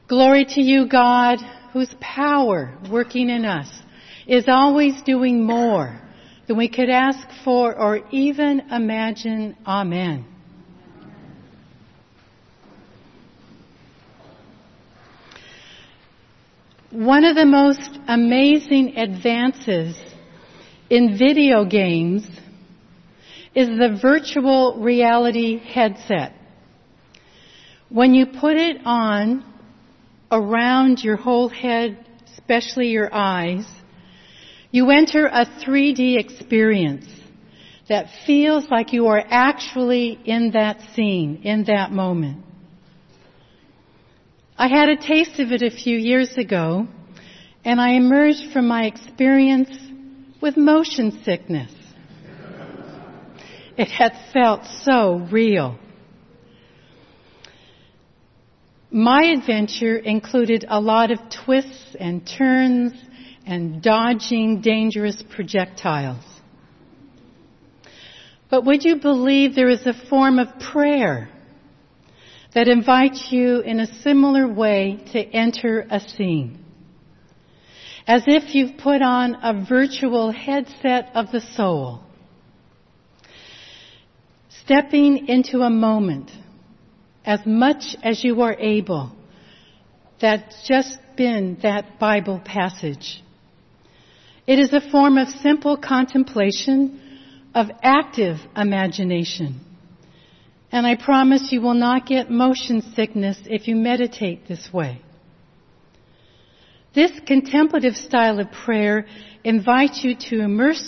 Glory to you, God, whose power working in us is always doing more than we could ask for or even imagine. Amen. One of the most amazing advances in video games is the virtual reality headset. When you put it on around your whole head, especially your eyes, you enter a 3D experience that feels like you are actually in that scene, in that moment. I had a taste of it a few years ago, and I emerged from my experience with motion sickness. It had felt so real. My adventure included a lot of twists and turns and dodging dangerous projectiles. But would you believe there is a form of prayer that invites you in a similar way to enter a scene? As if you've put on a virtual headset of the soul, stepping into a moment as much as you are able that's just been that Bible passage. It is a form of simple contemplation, of active imagination. And I promise you will not get motion sickness if you meditate this way. This contemplative style of prayer invites you to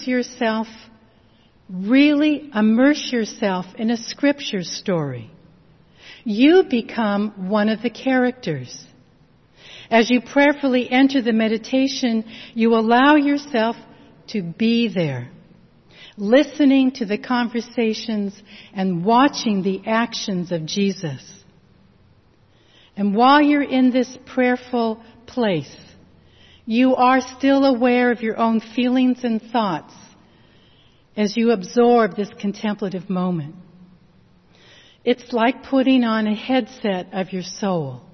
really immerse yourself in a scripture story. You become one of the characters. As you prayerfully enter the meditation, you allow yourself to be there, listening to the conversations and watching the actions of Jesus. And while you're in this prayerful place, you are still aware of your own feelings and thoughts as you absorb this contemplative moment. It's like putting on a headset of your soul.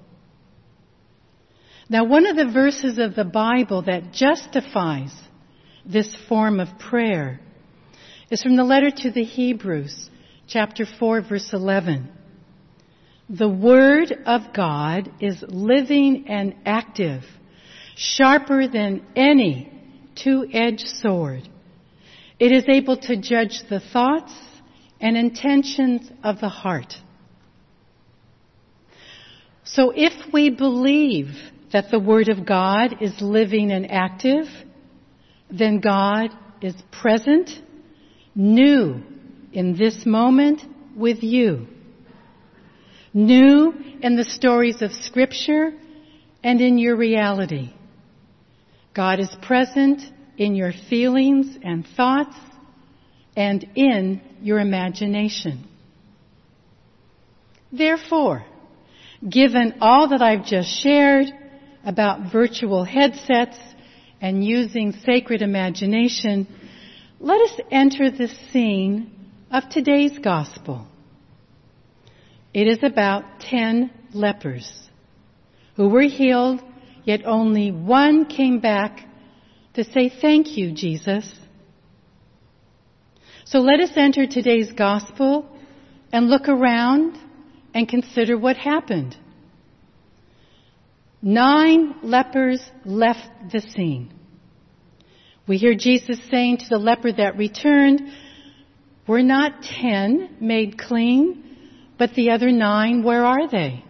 Now, one of the verses of the Bible that justifies this form of prayer is from the letter to the Hebrews, chapter 4, verse 11. The Word of God is living and active, sharper than any two-edged sword. It is able to judge the thoughts and intentions of the heart. So if we believe that the Word of God is living and active, then God is present, new in this moment with you. New in the stories of Scripture and in your reality. God is present in your feelings and thoughts and in your imagination. Therefore, given all that I've just shared about virtual headsets and using sacred imagination, let us enter the scene of today's gospel. It is about 10 lepers who were healed, yet only one came back to say, "Thank you, Jesus." So let us enter today's gospel and look around and consider what happened. 9 lepers left the scene. We hear Jesus saying to the leper that returned, "Were not 10 made clean, but the other 9, where are they?"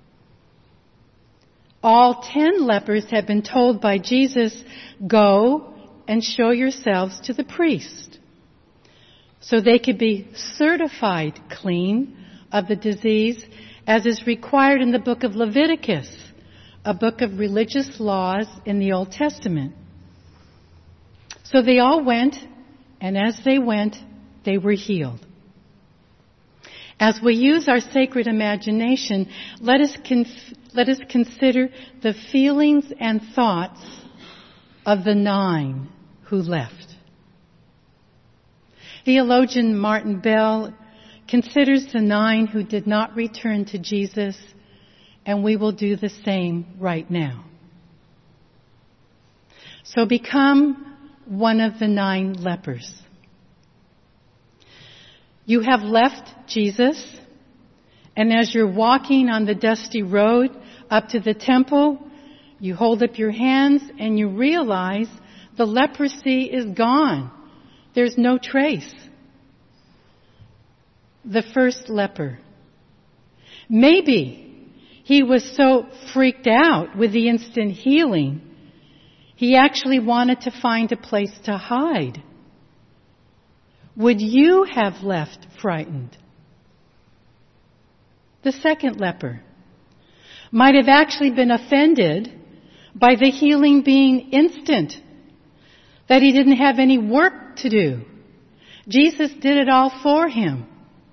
All 10 lepers had been told by Jesus, "Go and show yourselves to the priest," so they could be certified clean of the disease as is required in the book of Leviticus, a book of religious laws in the Old Testament. So they all went, and as they went, they were healed. As we use our sacred imagination, let us consider the feelings and thoughts of the 9 who left. Theologian Martin Bell considers the 9 who did not return to Jesus and we will do the same right now. So become one of the 9 lepers. You have left Jesus, and as you're walking on the dusty road up to the temple, you hold up your hands and you realize the leprosy is gone. There's no trace. The first leper. Maybe he was so freaked out with the instant healing, he actually wanted to find a place to hide. Would you have left frightened? The second leper might have actually been offended by the healing being instant, that he didn't have any work to do. Jesus did it all for him.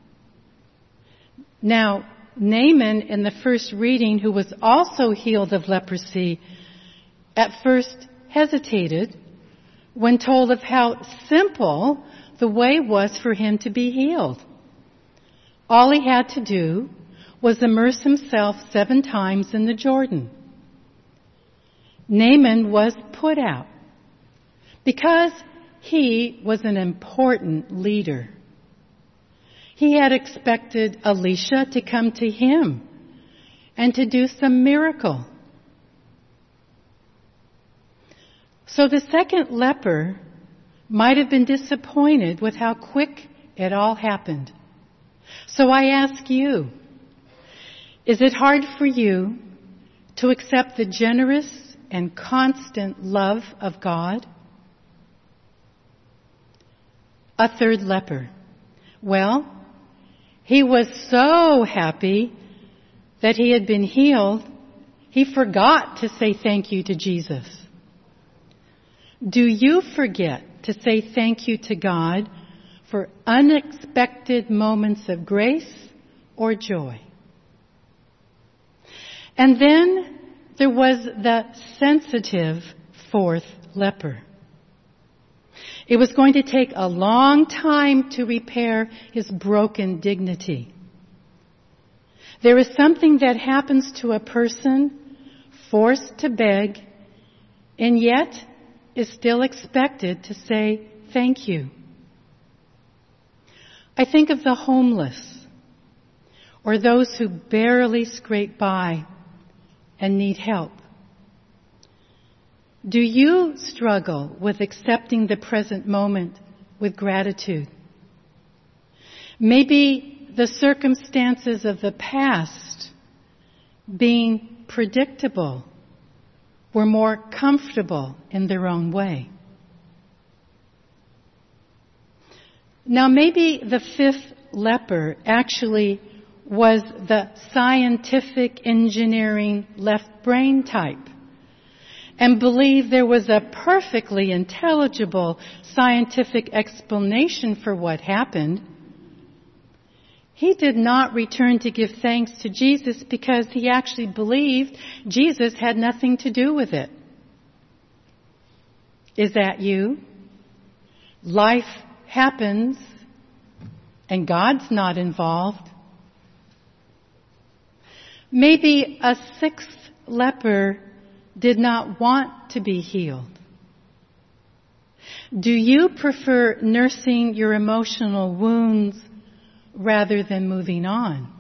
Now, Naaman in the first reading, who was also healed of leprosy, at first hesitated when told of how simple the way was for him to be healed. All he had to do was immerse himself 7 times in the Jordan. Naaman was put out because he was an important leader. He had expected Elisha to come to him and to do some miracle. So the second leper might have been disappointed with how quick it all happened. So I ask you, is it hard for you to accept the generous and constant love of God? A third leper. Well, he was so happy that he had been healed, he forgot to say thank you to Jesus. Do you forget to say thank you to God for unexpected moments of grace or joy? And then there was the sensitive fourth leper. It was going to take a long time to repair his broken dignity. There is something that happens to a person forced to beg and yet is still expected to say thank you. I think of the homeless or those who barely scrape by and need help. Do you struggle with accepting the present moment with gratitude? Maybe the circumstances of the past, being predictable, were more comfortable in their own way. Now maybe the fifth leper actually was the scientific engineering left brain type and believed there was a perfectly intelligible scientific explanation for what happened. He did not return to give thanks to Jesus because he actually believed Jesus had nothing to do with it. Is that you? Life happens and God's not involved. Maybe a sixth leper did not want to be healed. Do you prefer nursing your emotional wounds rather than moving on?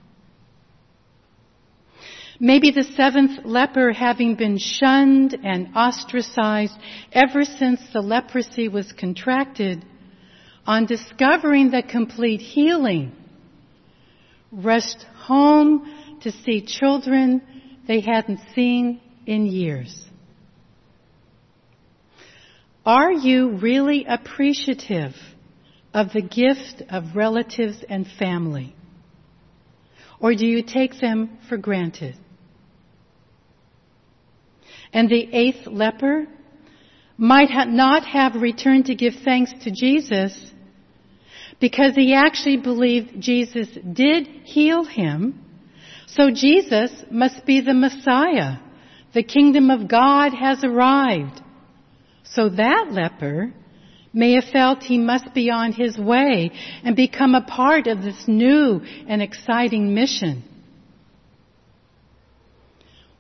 Maybe the seventh leper, having been shunned and ostracized ever since the leprosy was contracted, on discovering the complete healing, rushed home to see children they hadn't seen in years. Are you really appreciative of the gift of relatives and family? Or do you take them for granted? And the eighth leper might not have returned to give thanks to Jesus because he actually believed Jesus did heal him. So Jesus must be the Messiah. The kingdom of God has arrived. So that leper may have felt he must be on his way and become a part of this new and exciting mission.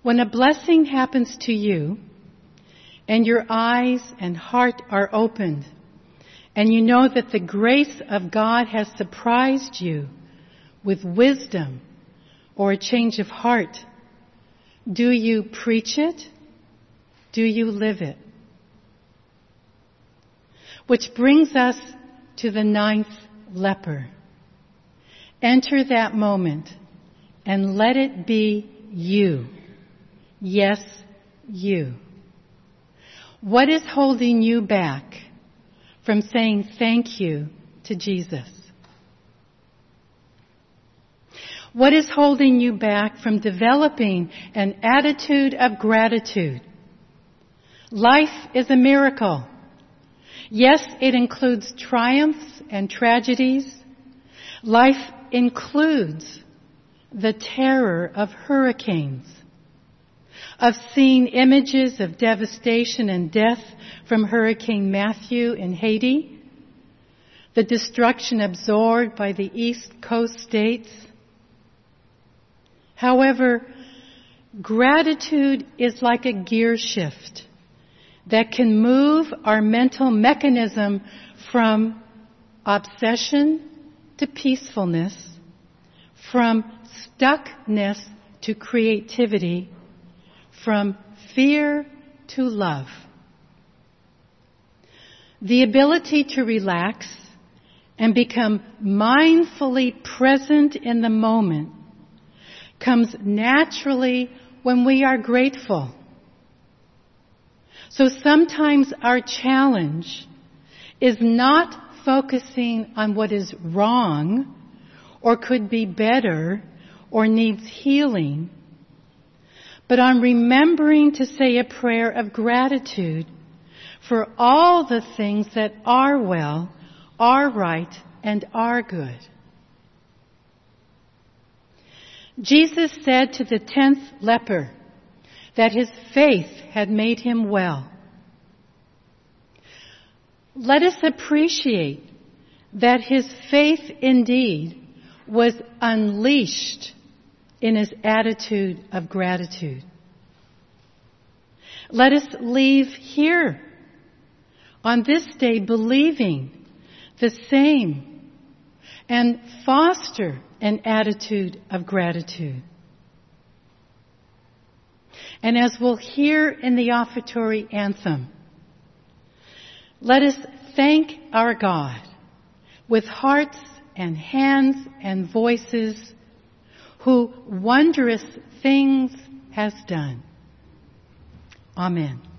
When a blessing happens to you, and your eyes and heart are opened, and you know that the grace of God has surprised you with wisdom or a change of heart, do you preach it? Do you live it? Which brings us to the 9th leper. Enter that moment and let it be you. Yes, you. What is holding you back from saying thank you to Jesus? What is holding you back from developing an attitude of gratitude? Life is a miracle. Yes, it includes triumphs and tragedies. Life includes the terror of hurricanes, of seeing images of devastation and death from Hurricane Matthew in Haiti, the destruction absorbed by the East Coast states. However, gratitude is like a gear shift that can move our mental mechanism from obsession to peacefulness, from stuckness to creativity, from fear to love. The ability to relax and become mindfully present in the moment comes naturally when we are grateful. So sometimes our challenge is not focusing on what is wrong or could be better or needs healing, but on remembering to say a prayer of gratitude for all the things that are well, are right, and are good. Jesus said to the 10th leper that his faith had made him well. Let us appreciate that his faith indeed was unleashed in his attitude of gratitude. Let us leave here on this day believing the same and foster an attitude of gratitude. And as we'll hear in the offertory anthem, let us thank our God with hearts and hands and voices who wondrous things has done. Amen.